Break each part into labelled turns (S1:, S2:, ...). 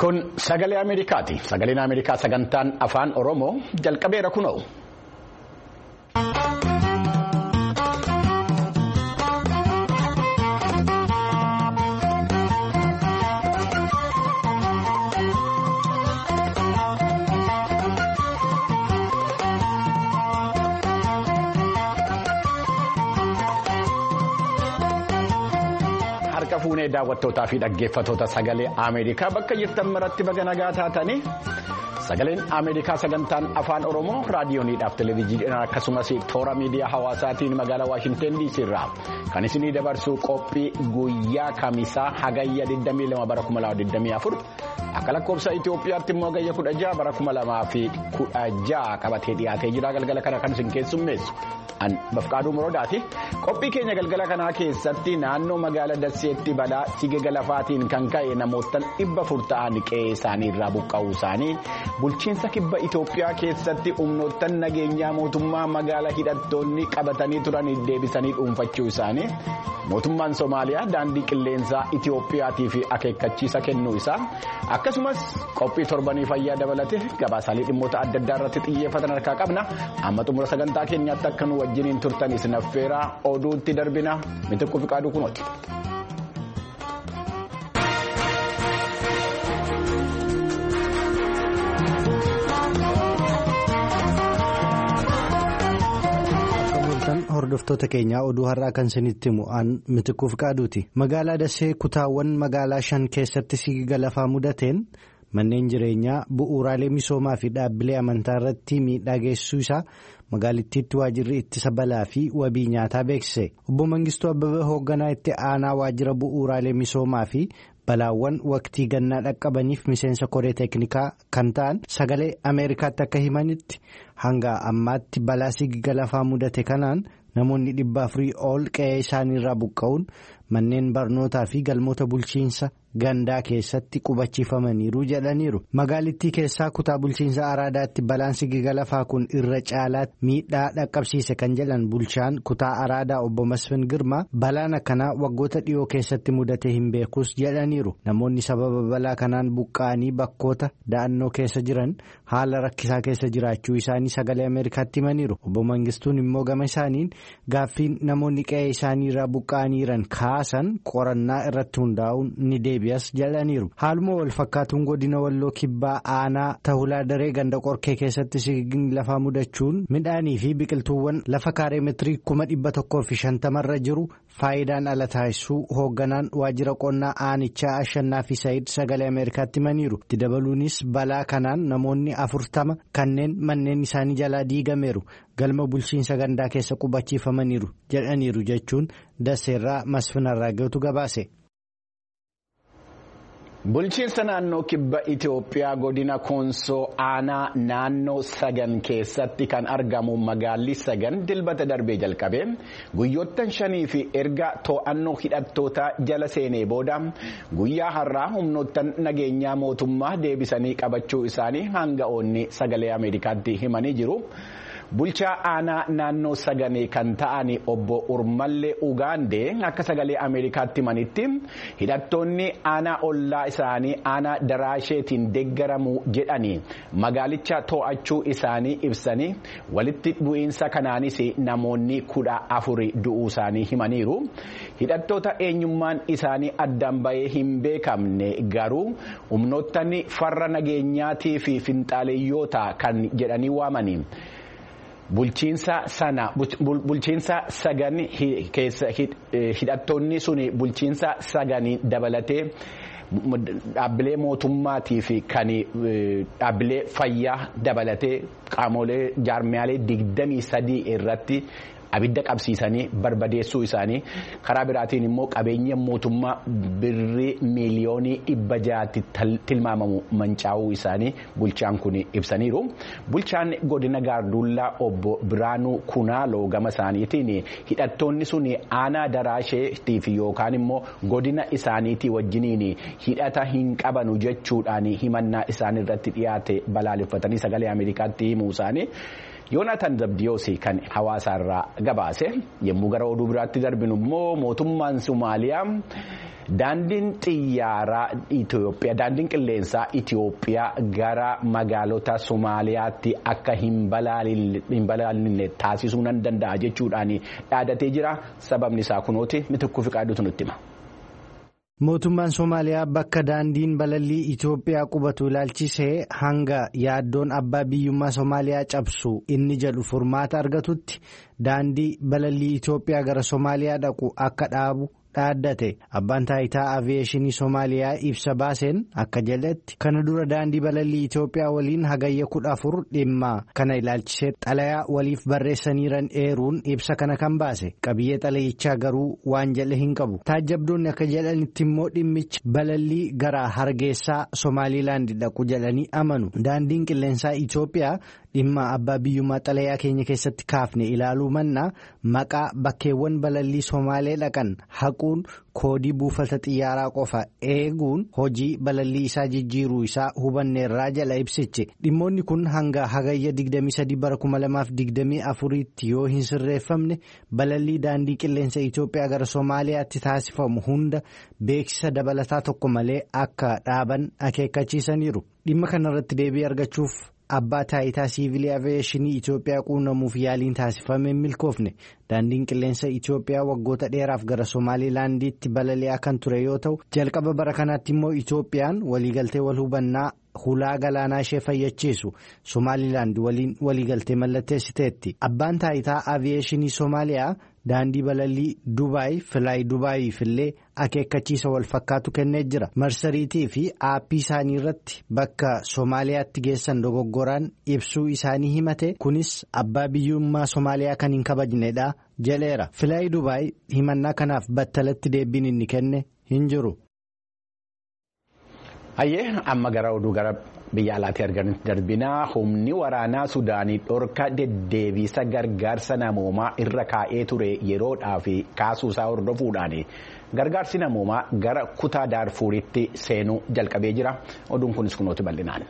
S1: Kun sagalee Ameerikaati. Sagaleen Ameerikaa sagantaan afaan Oromoo jalqabeera kunoo. Fuunee daawwattootaa fi dhaggeeffattoota sagalee Ameerikaa bakka jirtan maratti baga nagaa taatanii sagaleen Ameerikaa sagantaan afaan Oromoo raadiyooniidhaaf televezyiiniidhaan akkasumas toora miidiyaa hawaasaatiin magaalaa Waashinten DC irraa kan isinii dabarsu qophii guyyaa kamisaa hagayya 22 bara 2024 akka lakkoofsa Itoophiyaatti immoo hagayya 16 bara 2016 qabatee dhiyaatee jira. Galgala kana kan isin keessummeessu an Bafqaaduu Morodaati. Qophii keenya galgala kanaa keessatti naannoo magaalaa Dasseetti balaa sigega lafaatiin kan ka'e namoota 400 ta'an qe'ee isaanii irraa buqqa'uu isaanii bulchiinsa kibba Itoophiyaa keessatti humnoottan nageenyaa mootummaa magaalaa hidhattoonni qabatanii turan deebisanii dhuunfachuu isaanii mootummaan Somaaliyaa daandii qilleensaa Itoophiyaatii fi akeekkachiisa kennuu isaa akkasumas qophii torbanii fayyaa dabalate gabaasaalee dhimmoota adda addaa irratti xiyyeeffatan harkaa qabna. Amma xumura sagantaa keenyaatti akka nu wajjiniin turtanis naffeeraa oduutti darbina Mitikkuu Fiqaaduu kunooti.
S2: Hordoftoota keenyaa oduu har'aa kan isinitti himu an Mitikkuu Fiqaaduuti. Magaalaa Dassee kutaawwan magaalaa 5 keessatti sigega lafaa mudateen manneen jireenyaa bu'uuraalee misoomaa fi dhaabbilee amantaa irratti miidhaa geessisuu isaa magaalittiitti waajjirri ittisa balaa fi wabii nyaataa beeksise. Obbo Mangistuu Abbabee hoogganaa itti aanaa waajjira bu'uuraalee misoomaa fi balaawwan waqtii gannaa dhaqqabaniif miseensa koree teeknikaa kan ta'an sagalee Ameerikaatti akka himanitti hanga ammaatti balaa sigega lafaa mudate kanaan namoonni 400 ol qe'ee isaaniirraa buqqa'uun manneen barnootaa fi galmoota bulchiinsa gandaa keessatti qubachiifamaniiru jedhaniiru. Magaalittii keessaa kutaa bulchiinsa Araadaatti balaan sigega lafaa kun irra caalaatti miidhaa dhaqqabsiise kan jedhan bulchaan kutaa Araadaa obbo Masfin Girmaa balaan akkanaa waggoota dhiyoo keessatti mudate hin beekus jedhaniiru. Namoonni sababa balaa kanaan buqqa'anii bakkoota da'annoo keessa jiran haala rakkisaa keessa jiraachuu isaanii sagalee Ameerikaatti himaniiru. Obbo Mangistuun immoo gama isaaniin gaaffiin namoonni qe'ee isaaniirraa buqqa'aniiran kaasan qorannaa irratti hundaa'uun ni deebi'as jedhaniiru. Haaluma wal fakkaatuun godina Walloo Kibbaa aanaa Tahulaa Daree ganda qorkee keessatti sigigni lafaa mudachuun midhaanii fi biqiltuuwwan lafa kaaree meetirii 150 irra jiru faayidaan ala taasisuu hoogganaan waajjira qonnaa aanichaa Ashannaa fi Saayid sagalee Ameerikaatti himaniiru. Itti dabaluunis balaa kanaan namoonni 40 kanneen manneen isaanii jalaa diigameeru galma bulchiinsa gandaa keessa qubachiifamaniiru jedhaniiru jechuun Dasseerraa Masfinarraa Geetu gabaase.
S1: Bulchiinsa naannoo kibba Itoophiyaa godina Koonsoo aanaa naannoo Sagan keessatti kan argamu magaalli Sagan dilbata darbee jalqabee guyyoottan 5 fi erga to'annoo hidhattoota jala seenee booda guyyaa har'aa humnoottan nageenyaa mootummaa deebisanii qabachuu isaanii hanga'oonni sagalee Ameerikaatti himanii jiru. Bulchaa aanaa naannoo Saganee kan ta'an obbo Urmallee Ugaandee akka sagalee Ameerikaatti himanitti hidhattoonni aanaa ollaa isaanii aanaa Daraasheetiin deeggaramu jedhanii magaalicha to'achuu isaanii ibsanii walitti bu'iinsa kanaanis namoonni 14 du'uu isaanii himaniiru. Hidhattoota eenyummaan isaanii addaan bahee hin beekamne garuu humnoottan farra nageenyaatii fi finxaaleeyyoota kan jedhanii waamanii. Bulchiinsa Sagan keessa hidhattoonni suni bulchiinsa Saganii dabalatee dhaabbilee mootummaatii fi kan dhaabbilee fayyaa dabalatee qaamolee jaarmiyaalee 23 irratti abidda qabsiisanii barbadeessuu isaanii karaa biraatiin immoo qabeenya mootummaa birrii miiliyoonii 600 tilmaamamu mancaa'uu isaanii bulchaan kun ibsaniiru. Bulchaan godina Gaardullaa obbo Biraanuu Kunaaloo gama isaaniitiin hidhattoonni sun aanaa Daraasheetiif yookaan immoo godina isaaniitii wajjiniin hidhata hin qabanu jechuudhaan himannaa isaanii irratti dhiyaate balaaleffatanii sagalee Ameerikaatti himuu isaanii. Yoonatan Zabdiyoos kan hawaasaarraa gabaase yommuu gara oduu biraatti darbinu immoo mootummaan Somaaliyaa daandiin qilleensaa Itoophiyaa gara magaalota Somaaliyaatti akka hin balaalinne taasisuu nan danda'a jechuudhaan dhaadatee jira. Sababni isaa kunooti Mitikkuu Fiqaaduutu nutti hima.
S2: Mootummaan Somaaliyaa bakka daandiin balallii Itoophiyaa qubatu ilaalchisee hanga yaaddoon abbaa biyyummaa Somaaliyaa cabsu inni jedhu furmaata argatutti daandii balallii Itoophiyaa gara Somaaliyaa dhaqu akka dhaabu dhaaddate. Abbaan taayitaa aviyeeshinii Somaaliyaa ibsa baaseen akka jedhetti kana dura daandii balallii Itoophiyaa waliin hagayya 14 dhimma kana ilaalchisee xalayaa waliif barreessaniiran eeruun ibsa kana kan baase. Qabiyyee xalayichaa garuu waan jedhe hin qabu. Taajjabdoonni akka jedhanitti immoo dhimmichi balallii gara Hargeysaa Somaaliilaand dhaqu jedhanii amanu. Daandiin qilleensaa Itoophiyaa dhimma abbaa biyyummaa xalayaa keenya keessatti kaafne ilaaluu mannaa maqaa bakkeewwan balallii Somaalee dhaqan haquun koodii buufata xiyyaaraa qofa eeguun hojii balallii isaa jijjiiruu isaa hubanneerraa jala ibsichi. Dhimmoonni kun hanga hagayya 23/2024tti yoo hin sirreeffamne balallii daandii qilleensa Itoophiyaa gara Somaaliyaatti taasifamu hunda beeksisa dabalataa tokko malee akka dhaaban akeekkachiisaniiru. Dhimma kanarratti deebii argachuuf abbaa taayitaa siivilii aviyeeshinii Itoophiyaa quunnamuuf yaaliin taasifame milkoofne. Daandiin qilleensa Itoophiyaa waggoota dheeraaf gara Somaaliilaandiitti balali'aa kan ture yoo ta'u jalqaba bara kanaatti immoo Itoophiyaan waliigaltee wal hubannaa hulaa galaanaa ishee fayyachiisu Somaaliilaand waliin waliigaltee mallatteessiteetti. Abbaan taayitaa aviyeeshinii Somaaliyaa daandii balallii Dubaay Filaay Dubaayiif illee akeekkachiisa wal fakkaatu kennee jira. Marsariitii fi aappii isaanii irratti bakka Somaaliyaatti geessan dogoggoraan ibsuu isaanii himate kunis abbaa biyyummaa Somaaliyaa kan hin kabajnedha jedheera. Filaay Dubaay himannaa kanaaf battalatti deebiin inni kenne hin jiru.
S1: Hayyee amma gara oduu gara biyya alaatti argamutti darbinaa humni waraanaa Sudaanii dhorka deddeebisa gargaarsa namoomaa irra kaa'ee ture yeroodhaaf kaasuusaa hordofuudhaan gargaarsi namoomaa gara kutaa Daarfuuritti seenuu jalqabee jira. Oduun kunis kunooti bal'inaan.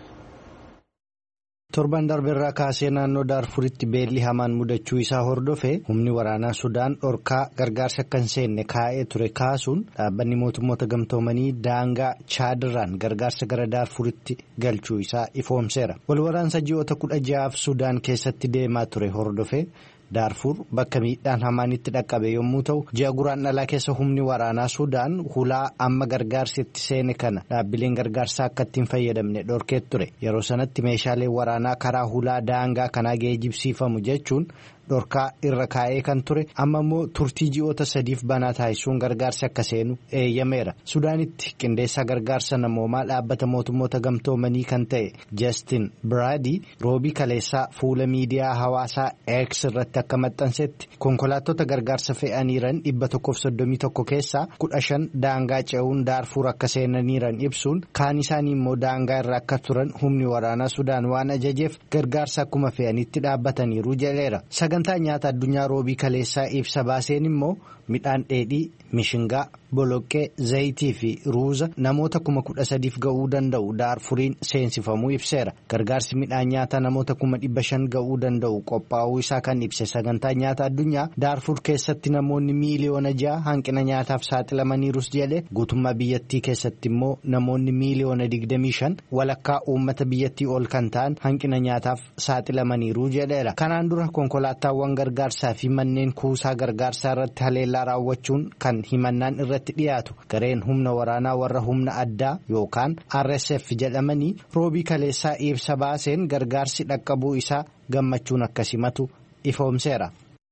S2: Torban darbeerraa kaasee naannoo Daarfuritti beelli hamaan mudachuu isaa hordofe humni waraanaa Sudaan dhorkaa gargaarsa akka hin seenne kaa'ee ture kaasuun dhaabbanni mootummoota gamtoomanii daangaa Chaadirraan gargaarsa gara Daarfuritti galchuu isaa ifoomseera. Walwaraansa ji'oota 16 Sudaan keessatti deemaa ture hordofe. Daarfur bakka miidhaan hamaan itti dhaqqabe yommuu ta'u ji'a guraandhalaa keessa humni waraanaa Sudaan hulaa amma gargaarsi itti seene kana dhaabbileen gargaarsaa akka ittiin fayyadamne dhorkee ture. Yeroo sanatti meeshaaleen waraanaa karaa hulaa daangaa kanaa geejjibsiifamu jechuun dhorkaa irra kaa'ee kan ture amma immoo turtii ji'oota 3 banaa taasisuun gargaarsi akka seenu eeyyameera. Sudaanitti qindeessaa gargaarsa namoomaa dhaabbata mootummoota gamtoomanii kan ta'e Justin Biraadii roobii kaleessaa fuula miidiyaa hawaasaa X irratti akka maxxansetti konkolaattota gargaarsa fe'aniiran 131 keessaa 15 daangaa ce'uun Daarfur akka seenaniiran ibsuun kaan isaanii immoo daangaa irra akka turan humni waraanaa Sudaan waan ajajeef gargaarsa akkuma fe'anitti dhaabbataniiru jedheera. Sagantaa nyaata addunyaa roobii kaleessaa ibsa baaseen immoo midhaan dheedhii, mishingaa, boloqqee, zayitii fi ruuza namoota 13,000 ga'uu danda'u Daarfuriin seensifamuu ibseera. Gargaarsi midhaan nyaataa namoota 500,000 ga'uu danda'u qophaa'uu isaa kan ibse sagantaa nyaata addunyaa Daarfur keessatti namoonni miiliyoona 6 hanqina nyaataaf saaxilamaniirus jedhe guutummaa biyyattii keessatti immoo namoonni miiliyoona 25 walakkaa uummata biyyattii ol kan ta'an hanqina nyaataaf saaxilamaniiru jedheera. Kanaan dura konkolaataawwan gargaarsaa fi manneen kuusaa gargaarsaa irratti haleellaa raawwachuun kan himannaan irratti dhiyaatu gareen humna waraanaa warra humna addaa yookaan RSF jedhamanii roobii kaleessaa ibsa baaseen gargaarsi dhaqqabuu isaa gammachuun akka simatu ifoomseera.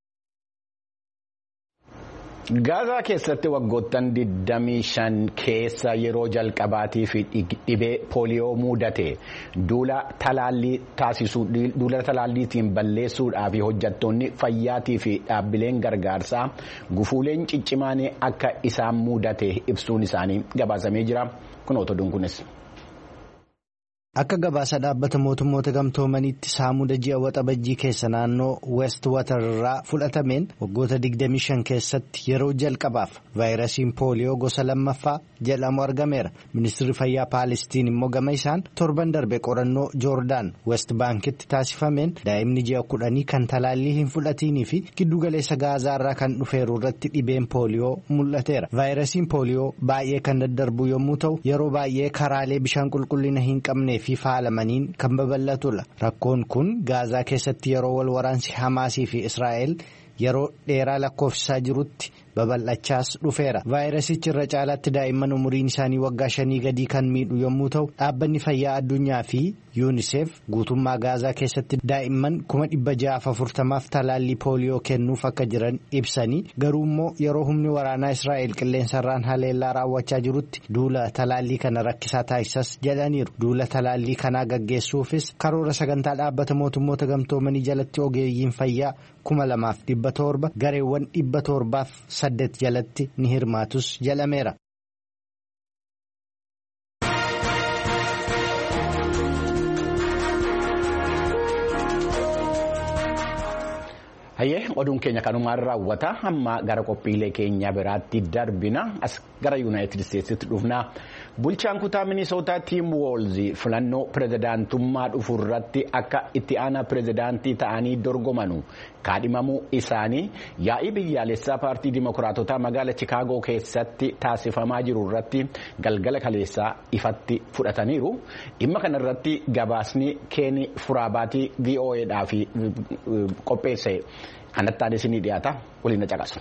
S1: Gaazaa keessatti waggoottan 25 keessa yeroo jalqabaatiif dhibee pooliyoo mudate duula talaalliitiin balleessuudhaaf hojjettoonni fayyaatii fi dhaabbileen gargaarsaa gufuuleen ciccimaan akka isaan mudate ibsuun isaanii gabaasamee jira. Kun otoduun kunis.
S2: Akka gabaasa dhaabbata mootummoota gamtoomaniitti saamuda ji'a waxabajjii keessa naannoo West Water irraa fudhatameen waggoota 25 keessatti yeroo jalqabaaf vaayirasiin pooliyoo gosa lammaffaa jedhamu argameera. Ministeerri fayyaa Paalestiin immoo gama isaan torban darbe qorannoo Joordaan West Baankitti taasifameen daa'imni ji'a 10 kan talaallii hin fudhatinii fi giddugaleessa Gaazaa irraa kan dhufeeru irratti dhibeen pooliyoo mul'ateera. Vaayirasiin pooliyoo baay'ee kan daddarbu yommuu ta'u yeroo baay'ee karaalee bishaan qulqullina hin qabne fi faalamaniin kan babal'atudha. Rakkoon kun Gaazaa keessatti yeroo wal waraansi Hamaasii fi Israa'el yeroo dheeraa lakkoofsisaa jirutti babal'achaas dhufeera. Vaayirasichi irra caalaatti daa'imman umuriin isaanii waggaa 5 gadii kan miidhu yommuu ta'u dhaabbanni fayyaa addunyaa fi UNICEF guutummaa Gaazaa keessatti daa'imman 640,000f talaallii pooliyoo kennuuf akka jiran ibsanii garuu immoo yeroo humni waraanaa Israa'el qilleensarraan haleellaa raawwachaa jirutti duula talaallii kana rakkisaa taasisas jedhaniiru. Duula talaallii kanaa gaggeessuufis karoora sagantaa dhaabbata mootummoota gamtoomanii jalatti ogeeyyiin fayyaa 2,700 gareewwan 708 jalatti ni hirmaatus jedhameera.
S1: Hayyee oduun keenya kanumaan raawwata amma gara qophiilee keenya biraatti darbina as gara Yuunaayitid Isteetsitti dhufna. Bulchaan kutaa Minisootaa Tiim Woolz filannoo pirezidaantummaa dhufu irratti akka itti aanaa pirezidaantii ta'anii dorgomanu kaadhimamuu isaanii yaa'ii biyyaalessaa paartii Dimookiraatotaa magaalaa Chikaagoo keessatti taasifamaa jiru irratti galgala kaleessaa ifatti fudhataniiru. Dhimma kana irratti gabaasni Keeni Furaabaatii VOA'dhaaf qopheesse. Kanattaan isinii dhiyaata waliin caqasu.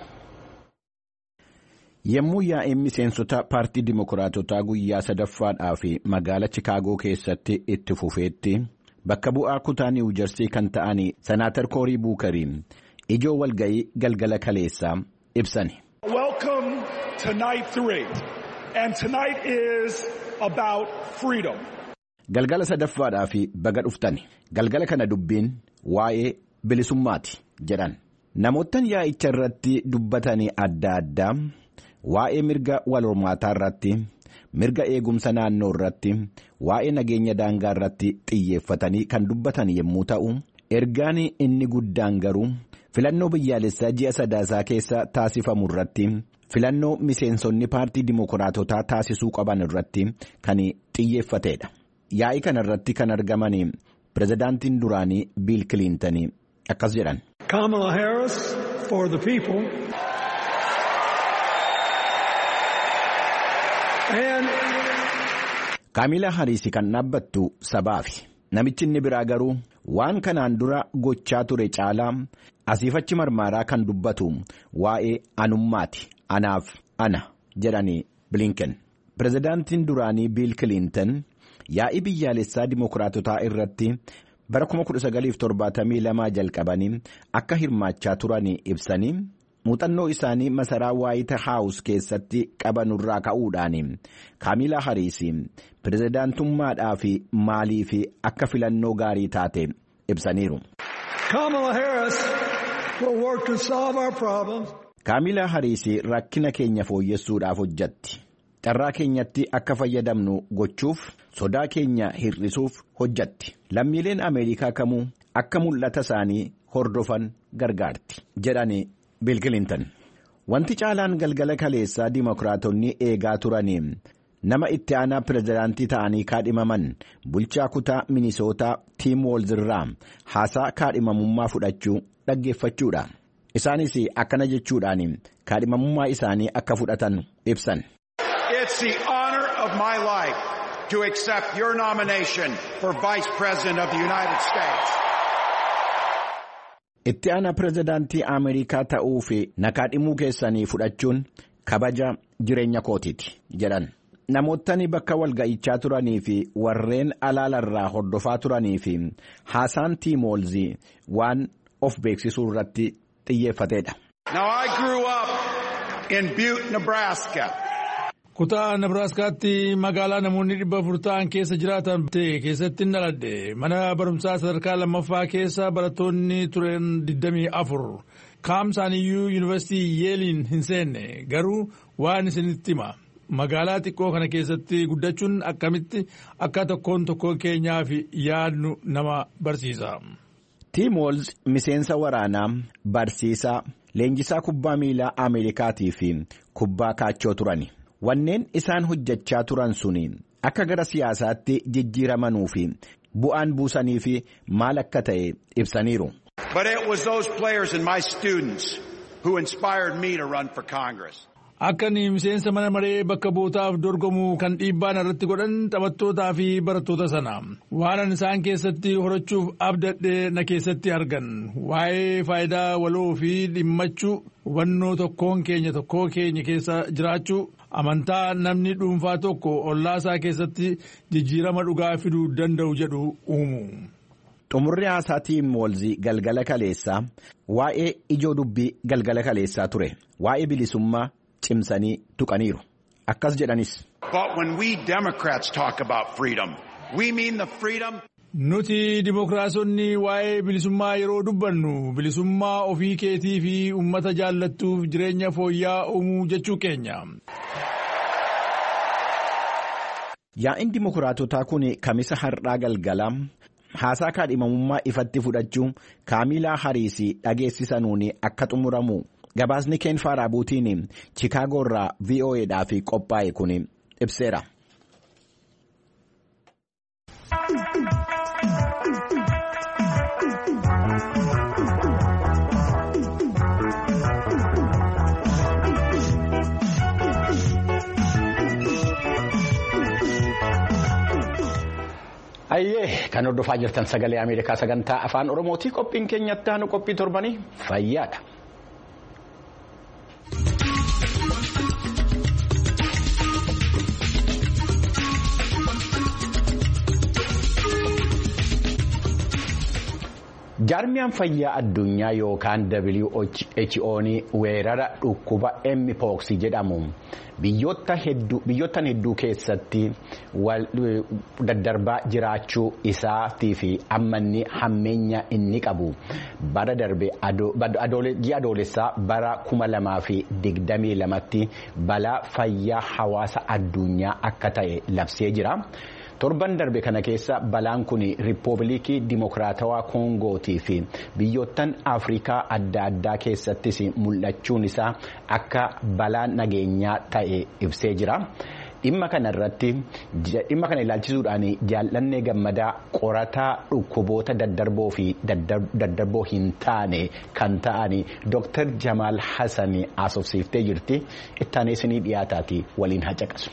S1: Yemmuu yaa'ii miseensota paartii Dimookiraatotaa guyyaa sadaffaadhaaf magaalaa Chikaagoo keessatti itti fufeetti bakka bu'aa kutaa Niiwu Jersii kan ta'an Senaatar Koorii Buukariin ijoo walga'ii galgala kaleessaa ibsani.
S3: Welcome to night 3 and tonight is about freedom.
S1: Galgala sadaffaadhaaf baga dhuftani. Galgala kana dubbiin waa'ee bilisummaati jedhan. Namoottan yaa'icha irratti dubbatanii adda addaa waa'ee mirga wal hormaataa irratti, mirga eegumsa naannoo irratti, waa'ee nageenya daangaa irratti xiyyeeffatanii kan dubbatan yommuu ta'u, ergaan inni guddaan garuu filannoo biyyaalessaa ji'a sadaasaa keessa taasifamu irratti, filannoo miseensonni paartii Dimookiraatotaa taasisuu qaban irratti kan xiyyeeffateedha. Yaa'ii kana irratti kan argaman pirezidaantiin duraanii Biil Kiliintanii akkas jedhan.
S3: Kamala Harris for the people.
S1: Kaamilaa Hariis kan dhaabbattu sabaafi. Namichi inni biraa garuu waan kanaan dura gochaa ture caalaa asiifachi marmaaraa kan dubbatu waa'ee anummaati. Anaaf ana jedhanii Blinken. Pirezidaantiin duraanii Biil Kiliintan yaa'ii biyyaalessaa Dimookiraatotaa irratti bara 1972 jalqabanii akka hirmaachaa turanii ibsanii muuxannoo isaanii masaraa Waayit Haawus keessatti qabanurraa ka'uudhaan Kaamilaa Hariis pirezidaantummaadhaaf maaliif akka filannoo gaarii taate ibsaniiru. Kaamilaa Hariis rakkina keenya fooyyessuudhaaf hojjetti. Carraa keenyatti akka fayyadamnu gochuuf sodaa keenya hir'isuuf hojjetti. Lammiileen Ameerikaa kamuu akka mul'ata isaanii hordofan gargaarti jedhani Biil Kiliintan. Wanti caalaan galgala kaleessaa Dimookiraatonni eegaa turanii nama itti aanaa pirezidaantii ta'anii kaadhimaman bulchaa kutaa Minisootaa Tiim Woolz irraa haasaa kaadhimamummaa fudhachuu dhaggeeffachuudha. Isaanis akkana jechuudhaan kaadhimamummaa isaanii akka fudhatan ibsan.
S4: It's the honor of my life to accept your nomination for Vice President of the United States.
S1: Itti aanaa pirezidaantii Ameerikaa ta'uu fi nakaadhimuu keessanii fudhachuun kabaja jireenya kootiiti jedhan. Namootni bakka walga'ichaa turanii fi warreen alaalarraa hordofaa turanii fi haasaan Tiim Woolz waan of beeksisuu irratti xiyyeeffateedha.
S4: Now I grew up in Butte, Nebraska.
S5: Kutaa Nebraskaatti magaalaa namoonni 400 ta'an keessa jiraatan keessatti dhaladhe. Mana barumsaa sadarkaa lammaffaa keessa barattoonni turan 24. Kaamsaaniyyuu yuunivarsiitii Yeeliin hin seenne garuu waan isinitti hima. magaalaa xiqqoo kana keessatti guddachuun akkamitti akka tokkoon keenyaaf yaadnu nama barsiisa.
S1: Tim Walz miseensa waraanaa, barsiisaa, leenjisaa kubbaa miilaa Ameerikaatii fi kubbaa kaachoo turani. Wanneen isaan hojjechaa turan suniin akka gara siyaasaatti jijjiiramanuu fi bu'aan buusanii fi maal akka ta'e ibsaniiru.
S4: But it was those players and my students who inspired me to run for Congress.
S5: Akka miseensa mana maree bakka bu'ootaaf dorgomu kan dhiibbaan irratti godhan taphattootaa fi barattoota sana waan isaan keessatti horachuuf abdadhee na keessatti argan waa'ee faayidaa waloo fi dhimmachuu hubannoo tokkoo keenya keessa jiraachuu amantaa namni dhuunfaa tokko ollaasaa keessatti jijjiirama dhugaa fiduu danda'u jedhu uumu.
S1: Xumurri haasaa Tim Walz galgala kaleessaa waa'ee ijoo dubbii galgala kaleessaa ture waa'ee bilisummaa cimsanii tuqaniiru. Akkas jedhanis.
S4: But when we Democrats talk about freedom, we mean the freedom.
S5: Nuti dimokiraasonni waa'ee bilisummaa yeroo dubbannu bilisummaa ofii keetii fi uummata jaallattuuf jireenya fooyya'aa uumuu jechuu keenya.
S1: Yaa'iin dimokiraatotaa kun kamisa har'aa galgala haasaa kaadhimamummaa ifatti fudhachuu Kaamilaa Hariis dhageessisanuun akka xumuramu gabaasni Ken Faraabuutiin Chicaagoo irraa VOA'dhaaf qophaa'e kun ibseera. Ayyee kan hordofaa jirtan sagalee Ameerikaa sagantaa afaan Oromooti. Qophiin keenyatti aanu qophii torbanii fayyaadha. Jaarmiyaan fayyaa addunyaa yookaan WHO'n weerara dhukkuba Mpox jedhamu biyyoottan hedduu keessatti daddarbaa jiraachuu isaatii fi ammanni hammeenya inni qabu bara darbe ji'a adoolessaa bara 2022tti balaa fayyaa hawaasa addunyaa akka ta'e labsee jira. Torban darbe kana keessa balaan kun Riippaabilikii Dimokiraatawaa Koongootii fi biyyoottan Afrikaa adda addaa keessattis mul'achuun isaa akka balaan nageenyaa ta'e ibsee jira. Dhimma kana ilaalchisuudhaan Jaallannee Gammadaa qorataa dhukkuboota daddarboo fi daddarboo hin taane kan ta'an Dr. Jamaal Hassan haasofsiiftee jirti. Ittaanee isinii dhiyaataati waliin haqaqasu.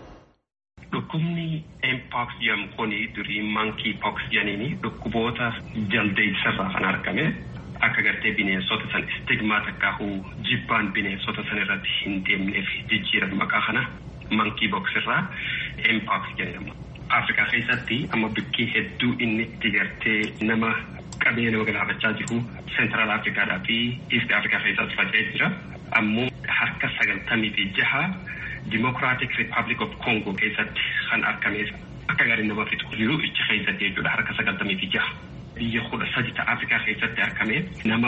S6: Dhukkubni Mpox jedhamu kuni durii Monkeypox jedhanii dhukkuboota jaldeessarraa kan argame akka gartee bineensota san stigmaa takkaahu jibbaan bineensota san irratti hin deemneef jijjiiran maqaa kana Monkeypox irraa Mpox jedhama. Afrikaa keessatti amma bikkii hedduu inni itti gartee nama qabee nama galaafachaa jiru Central Afrikaadhaa fi East Afrikaa keessatti faca'ee jira. Ammoo harka 96 Democratic Republic of Congo keessatti kan argames akka gaarii nama fixu jiru ichi keessatti jechuudha harka 96. Biyya 13 Afrikaa keessatti argame nama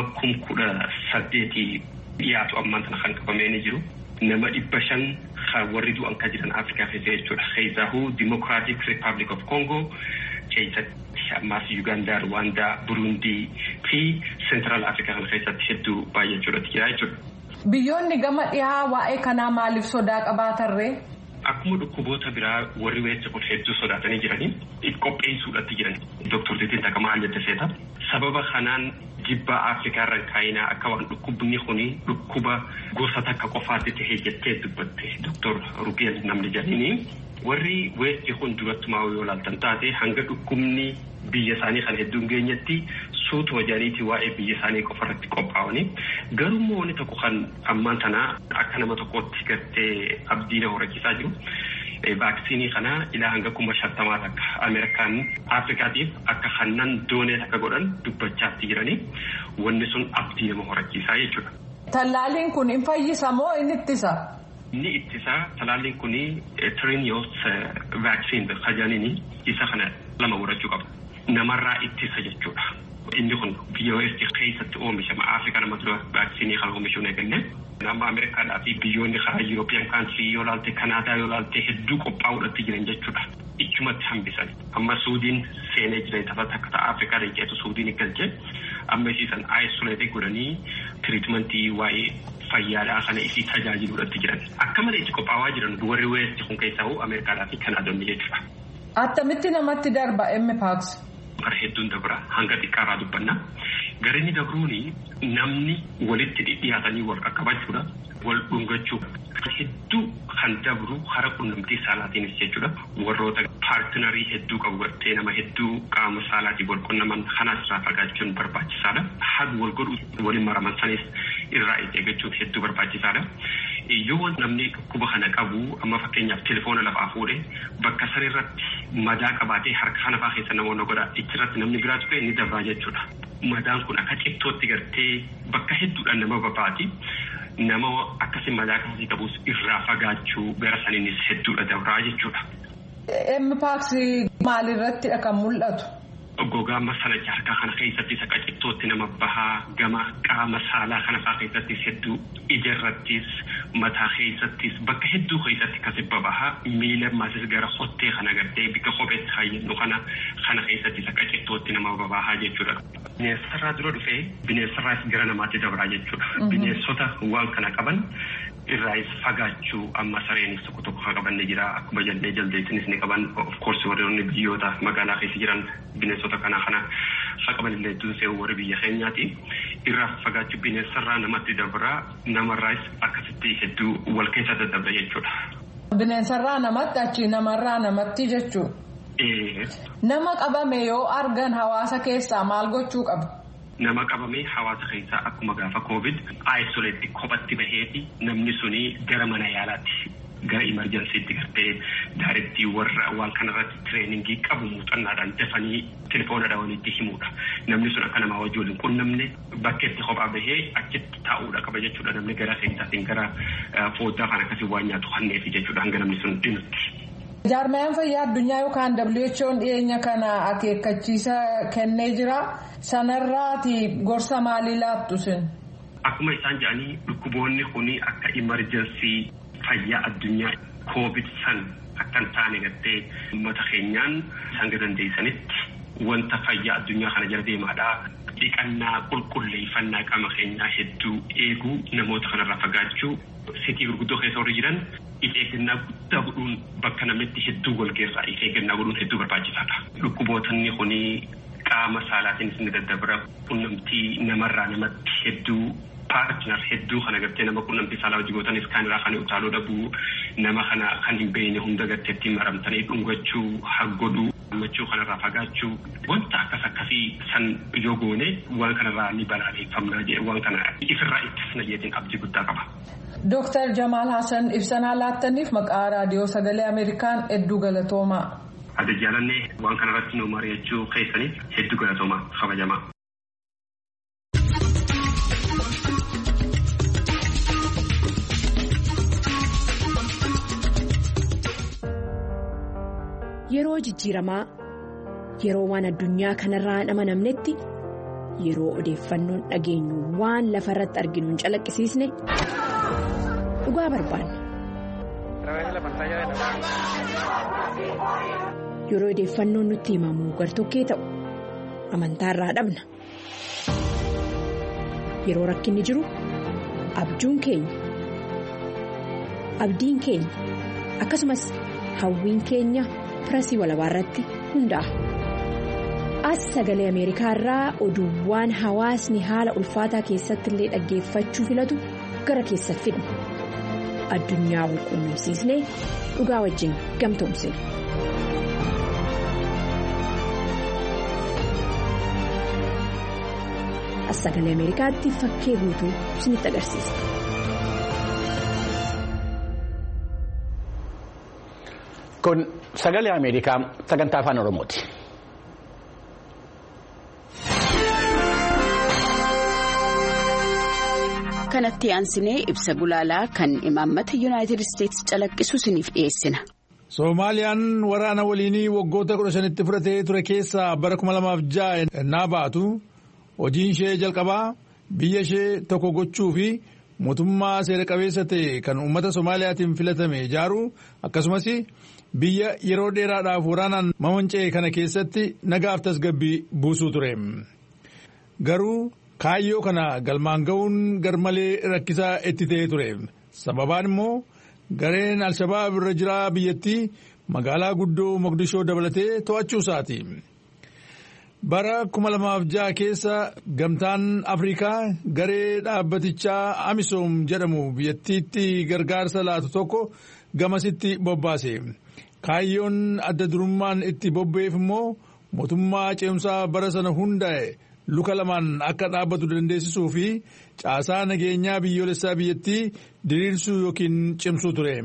S6: 18,000 dhiyaatu ammaan sana kan qabamee ni jiru. Nama 500 kan warri du'an kan jiran Afrikaa keessatti jechuudha. Keessahuu Democratic Republic of Congo keessatti ammaas Uganda, Rwanda, Burundi fi Central Africa kan keessatti hedduu baay'ee jira jechuudha.
S7: Biyyoonni gama dhihaa waa'ee kanaa maaliif sodaa qabaatarree?
S6: Akkuma dhukkuboota biraa warri weessa kun hedduu sodaatanii jiranii qopheessuudhaatti jiran. Dr. Titiin takka maal jette seeta? Sababa kanaan jibbaa Afrikaa irraan kaayinaa akka waan dhukkubni kuni dhukkuba gosa takka qofaatti ta'ee jettee dubbatte Dr. Rugeel namni jedhanii warri weessi kun durattumaa yoo ilaaltan taate hanga dhukkubni biyya isaanii kan hedduun geenyetti suutu wajaniiti waa'ee biyya isaanii qofarratti qophaa'anii garuu wanni tokko kan ammaan tanaa akka nama tokkotti gartee abdiina horachiisaa jiru. Vaaksiinii kana ilaa hanga 50 takka Ameerikaan Afrikaatiif akka hannan doonee takka godhan dubbachaatti jiranii wanni sun abdii nama horachiisaa jechuudha.
S7: Tallaaliin kun hin fayyisa moo inni ittisa?
S6: Ni ittisa. Talaalliin kun Trienios vaccine kajaanini isa kana lama warachuu qaba. Namarraa ittisa jechuudha. Inni kun biyyoota keessatti oomishama Afrikaa nama dura vaaksiinii kan oomishuu eegalle. Nama Ameerikaadhaa fi biyyoonni karaa Yurooppiyaan kaansii yoo ilaalte Kanaadaa yoo ilaalte hedduu qophaa'uudhaatti jiran jechuudha. Ichumatti hambisan. Amma Suudiin seenee jiran taphata akka Afrikaa deeqeetu Suudiin galche. Amma isiisan isolate godhanii tiriitmentii waa'ee fayyaadhaa kana isii tajaajiluudhaatti jiran. Akka malee itti qophaa'aa jiran warri weessi kun keessaa Ameerikaadhaa fi Kanaadoonni jechuudha.
S7: Attamitti namatti darba Mpox?
S6: Gara hedduun dabra hanga xiqqaarraa dubbanna. Gara inni dabruuni namni walitti dhiyaatanii wal qaqqabachuudha. Wal dhungachuu hedduu kan dabru hara quunnamtii saalaatiinis jechuudha. Warroota paartinarii hedduu qabu gartee nama hedduu qaama saalaatii wal quunnaman kanas irraa fagaachuun barbaachisaadha. Haga wal godhu waliin maraman sanis irraa eeggachuun hedduu barbaachisaadha. Yoo namni dhukkuba kana qabu amma fakkeenyaaf telefoona lafaa fuudhee bakka sanirratti madaa qabaatee harka kana fa'aa keessa namoonni godha ichirratti namni biraa tuqee ni dabraa jechuudha. Madaan kun akka cittootti gartee bakka hedduudhaan nama babaati. Nama akkasii madaa akkasii qabus irraa fagaachuu gara saniinis hedduudha dabraa jechuudha.
S7: Mpox maalirrattidha kan mul'atu?
S6: Gogaa masala harkaa kana keessattis akka cittootti nama bahaa gama qaama saalaa kana fa'aa keessattis hedduu ijarrattis mataa keessattis bakka hedduu keessatti kasi babahaa miila maasis gara hottee kana gartee bika kopheetti hayyannu kana keessattis akka cittootti nama babahaa jechuudha. Bineensarraa dura dhufee bineensarraas gara namaatti dabraa jechuudha. Bineensota waan kana qaban irraas fagaachuu amma sareenis tokko qaban ni jira akkuma jaldeessinis ni qaban of course warroonni biyyoota magaalaa keessa jiran bineensota kana qaban illee dunsee warri biyya keenyaati irraa fagaachuu bineensarraa namatti dabraa namarraas akkasitti hedduu wal keessa daddabra jechuudha.
S7: Bineensarraa namatti achi namarraa namatti jechuu. Nama qabame yoo argan hawaasa keessaa maal gochuu qabu?
S6: Nama qabamee hawaasa keessaa akkuma gaafa COVID isolate kophatti baheeti namni suni gara mana yaalaatti gara emergencytti gartee daarettii warra waan kanarratti tireeningii qabu muuxannaadhaan dafanii telefoona dhaawanitti himuudha. Namni sun akka namaa wajjin quunnamne bakkeetti kophaa bahee achitti taa'uudha qaba jechuudha. Namni gara keessaatiin gara foddaa kan akkasii waan nyaatu hanneefi jechuudha hanga namni sun dhinutti.
S7: Jaarmayaan fayyaa addunyaa yookaan WHO'n dhiyeenya kana akeekkachiisa kennee jira. Sanarraati gorsa maalii laattu sin?
S6: Akkuma isaan jedhanii dhukkuboonni kuni akka emergency fayyaa addunyaa COVID san akka hin taane gartee uummata keenyaan hanga dandeessanitti wanta fayyaa addunyaa kana jala deemaadhaa. Dhiqannaa qulqulleeffannaa qaama keenyaa hedduu eeguu namoota kanarraa fagaachuu sitii gurguddoo keessa warri jiran eeggannaa guddaa godhuun bakka namatti hedduu walgeessaa eeggannaa godhuun hedduu barbaachisaadha. Dhukkubootni kuni qaama saalaatiinis ni daddabra quunnamtii namarraa namatti hedduu paartinar hedduu kana gartee nama quunnamtii saalaa hojii gootanis kan irraa kan utaaluu dhabuu nama kana kan hin beekne hunda garteetti maramtanii dhungachuu haggodhuu gammachuu kanarraa fagaachuu wanta akkasii san yoo goone waan kanarraa ni balaaleffamna jedhe waan kana ifirraa ittisna jedheen abdii guddaa qaba.
S7: Dr. Jamaal Hassan ibsanaa laattaniif maqaa raadiyoo sagalee Ameerikaan hedduu galatoomaa.
S6: Adda jaalannee waan kanarratti nu mari'achuu keessaniif hedduu galatoomaa kabajamaa.
S8: Yeroo jijjiiramaa yeroo waan addunyaa kanarraa hin amanamnetti yeroo odeeffannoon dhageenyu waan lafarratti arginu hin calaqqisiisne dhugaa barbaanna. Yeroo odeeffannoon nutti himamu gartokkee ta'u amantaarraa dhabna. Yeroo rakkinni jiru abjuun keenya akkasumas hawwiin keenya pirasii walabaarratti hundaa'a. As sagalee Ameerikaa irraa oduuwwan hawaasni haala ulfaataa keessatti illee dhaggeeffachuu filatu gara keessatti fidna. Addunyaa wal quunnamsiisnee dhugaa wajjin gamtoomsina. As sagalee Ameerikaatti fakkee guutuu isinitti agarsiisa.
S1: Kun sagalee Ameerikaa sagantaa afaan Oromooti.
S9: Kanatti aansinee ibsa gulaalaa kan imaammata Yuunaayitid Isteetsi calaqqisu isiniif dhiyeessina.
S5: Soomaaliyaan waraana waliinii waggoota 15 fudhatee ture keessaa bara 2006 ennaa baatu hojiin ishee jalqabaa biyya ishee tokko gochuu fi mootummaa seera qabeessa ta'e kan uummata Soomaaliyaatiin filatame ijaaruu akkasumas biyya yeroo dheeraadhaaf waraanaan mamanca'e kana keessatti nagaaf tasgabbii buusuu ture. Garuu kaayyoo kana galmaan ga'uun garmalee rakkisaa itti ta'ee ture. Sababaan immoo gareen Alshabaab irra jiraa biyyattii magaalaa guddoo Mogadishoo dabalatee to'achuu isaati. Bara 2006 keessa gamtaan Afrikaa garee dhaabbatichaa Amisoom jedhamu biyyattiitti gargaarsa laatu tokko gamasitti bobbaase. Kaayyoon adda durummaan itti bobba'eef immoo mootummaa ce'umsaa bara sana hundaa'e luka lamaan akka dhaabbatu dandeessisuu fi caasaa nageenyaa biyyoolessaa biyyattii diriirsuu yookiin cimsuu ture.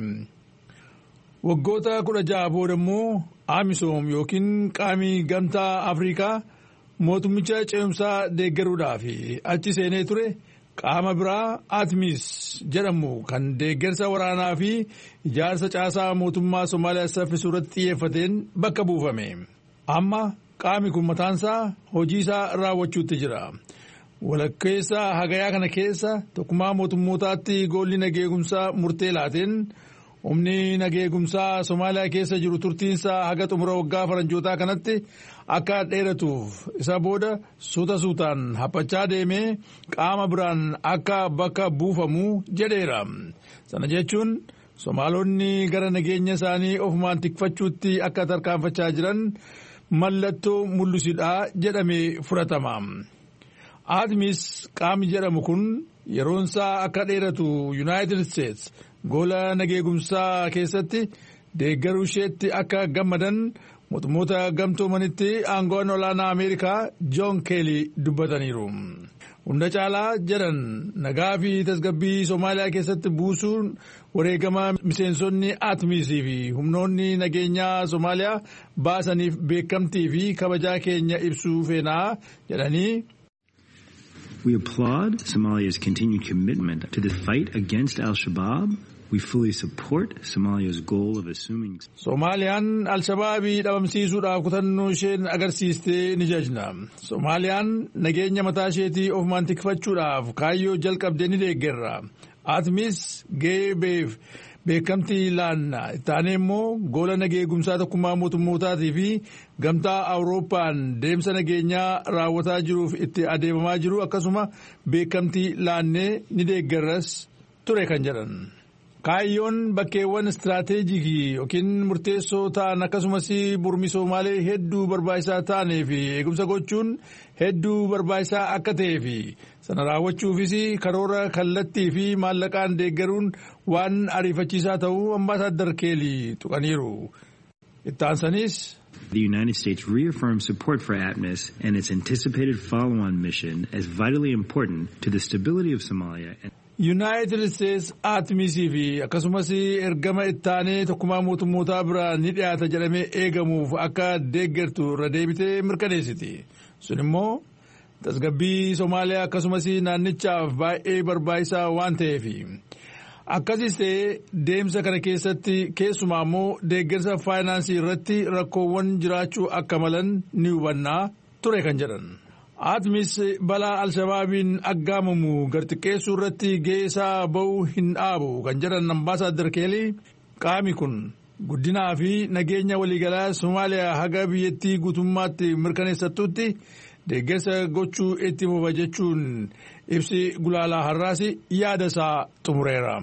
S5: Waggoota 16 booda immoo Amisoom yookiin qaamii gamtaa Afrikaa mootummicha ce'umsaa deeggaruudhaaf achi seenee ture qaama biraa ATMIS jedhamu kan deeggarsa waraanaa fi ijaarsa caasaa mootummaa Somaaliyaa saffisuu irratti xiyyeeffateen bakka buufame. Amma qaami kun mataansaa hojii isaa raawwachuutti jira. Walakkeessa hagayaa kana keessa tokkummaa mootummootaatti goolli nageegumsaa murtee laateen humni nageegumsaa Somaaliyaa keessa jiru turtiinsaa haga xumura waggaa faranjootaa kanatti akka dheeratuuf isa booda suutaan haphachaa deemee qaama biraan akka bakka buufamu jedheera. Sana jechuun Somaalonni gara nageenya isaanii ofumaan tikfachuutti akka tarkaanfachaa jiran mallattoo mul'isidha jedhamee fudhatama. ATMIS qaamni jedhamu kun yeroonsaa akka dheeratu United States gola nageegumsaa keessatti deeggaruu isheetti akka gammadan mootummoota gamtoomanitti aangoon olaanaa Ameerikaa John Kelly dubbataniiru. Hunda caalaa jedhan nagaa fi tasgabbii Soomaaliyaa keessatti buusuun wareegama miseensonni ATMIS fi humnoonni nageenyaa Soomaaliyaa baasaniif beekamtii fi kabajaa keenya ibsuu feenaa jedhanii.
S10: We applaud Somalia's continued commitment to the fight against al-Shabaab. We fully support Somalia's goal of assuming.
S5: Soomaaliyaan Al-Shabaabii dhabamsiisuudhaaf kutannoo isheen agarsiistee ni jajna. Soomaaliyaan nageenya mataa isheetii ofumaan tikfachuudhaaf kaayyoo jalqabdee ni deeggerra. ATMIS ga'ee beekamtii laanna. Ittaanee immoo gola nageegumsaa tokkummaa mootummootaatii fi gamtaa Awurooppaan deemsa nageenyaa raawwataa jiruuf itti adeemamaa jiru akkasuma beekamtii laannee ni deeggerras ture kan jedhan. Kaayyoon bakkeewwan istiraateejikii yookiin murteessoo ta'an akkasumas burmi Soomaalee hedduu barbaachisaa ta'anii fi eegumsa gochuun hedduu barbaachisaa akka ta'ee fi sana raawwachuufis karoora kallattii fi maallaqaan deeggaruun waan ariifachiisaa ta'uu Ambaasaadder Keelii tuqaniiru. Itti aansaniis.
S10: The United States reaffirms support for ATMIS and its anticipated follow-on mission as vitally important to the stability of Somalia.
S5: United States ATMIS fi akkasumas ergama ittaanee tokkummaa mootummootaa biraa ni dhiyaata jedhamee eegamuuf akka deeggartu irra deebitee mirkaneessiti. Sun immoo tasgabbii Soomaaliyaa akkasumas naannichaaf baay'ee barbaachisaa waan ta'eef. Akkasis ta'ee deemsa kana keessatti keessumaa immoo deeggarsa faayinaansii irratti rakkoowwan jiraachuu akka malan ni hubannaa ture kan jedhan. ATMIS balaa Al-Shabaabiin aggaamamu garxiqqeessuu irratti gahee isaa ba'uu hin dhaabu kan jedhan Ambaasaadder Keelii qaami kun guddinaa fi nageenya waliigalaa Somaaliyaa haga biyyattii guutummaatti mirkaneessattutti deeggarsa gochuu itti fufa jechuun ibsi gulaalaa har'aas yaada isaa xumureera.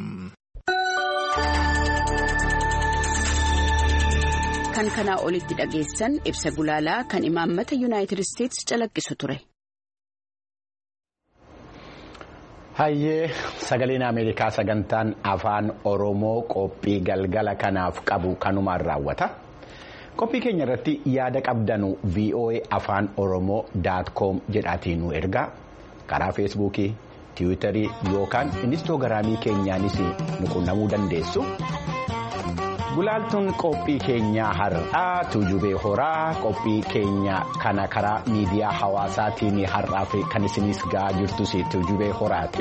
S9: Kan kanaa olitti dhageessan ibsa gulaalaa kan imaammata Yuunaayitid Isteetsi calaqqisu ture.
S1: Hayyee sagaleen Ameerikaa sagantaan afaan Oromoo qophii galgala kanaaf qabu kanumaan raawwata. Qophii keenya irratti yaada qabdanu voaafaanoroomoo.com jedhaatiin nu ergaa karaa feesbuukii, tiwiitarii yookaan inistoogiraamii keenyaanis nu qunnamuu dandeessu. Gulaaltuun qophii keenyaa har'aa Tuujubee Horaa qophii keenya kana karaa miidiyaa hawaasaatiin har'aaf kan isinis ga'aa jirtus Tuujubee Horaati.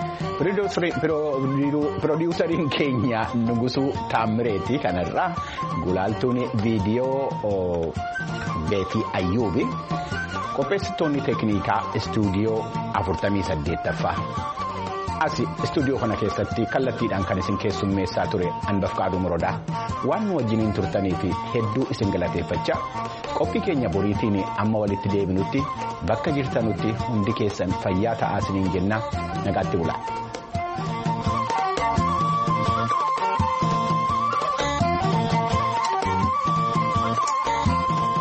S1: Piroodyuusariin keenya Nugusuu Taammireeti kanarraa gulaaltuun viidiyoo Beetii Ayyuubi qopheessitoonni teeknikaa istuudiyoo 48ffaa. Asi istuudiyoo kana keessatti kallattiidhaan kan isin keessummeessaa ture Anbafqaaduu Morodaa waan nu wajjiniin turtanii fi hedduu isin galateeffachaa qophii keenya boriitiin amma walitti deebinutti bakka jirtanutti hundi keessan fayyaa ta'aa isiniin jennaa nagaatti bulaa.